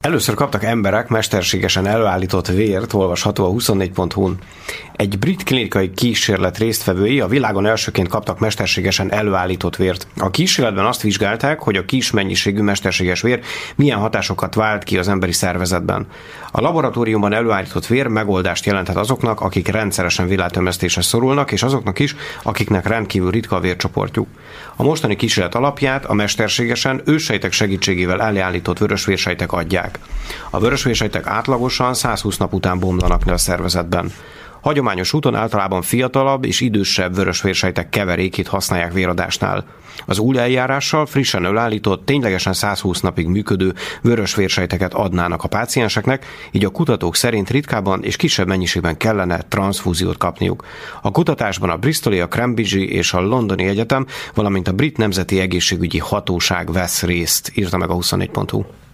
Először kaptak emberek mesterségesen előállított vért, olvasható a 24.hu-n. Egy brit klinikai kísérlet résztvevői a világon elsőként kaptak mesterségesen előállított vért. A kísérletben azt vizsgálták, hogy a kis mennyiségű mesterséges vér milyen hatásokat vált ki az emberi szervezetben. A laboratóriumban előállított vér megoldást jelenthet azoknak, akik rendszeresen villanytömesztésre szorulnak, és azoknak is, akiknek rendkívül ritka a vércsoportjuk. A mostani kísérlet alapját a mesterségesen őssejtek segítségével előállított vörösvérsejtek adják. A vörösvérsejtek átlagosan 120 nap után bomlanak le a szervezetben. Hagyományos úton általában fiatalabb és idősebb vörösvérsejtek keverékét használják véradásnál. Az új eljárással frissen előállított, ténylegesen 120 napig működő vörösvérsejteket adnának a pácienseknek, így a kutatók szerint ritkában és kisebb mennyiségben kellene transzfúziót kapniuk. A kutatásban a Bristoli, a Cambridge-i és a Londoni Egyetem, valamint a Brit Nemzeti Egészségügyi Hatóság vesz részt, írta meg a 24.hu.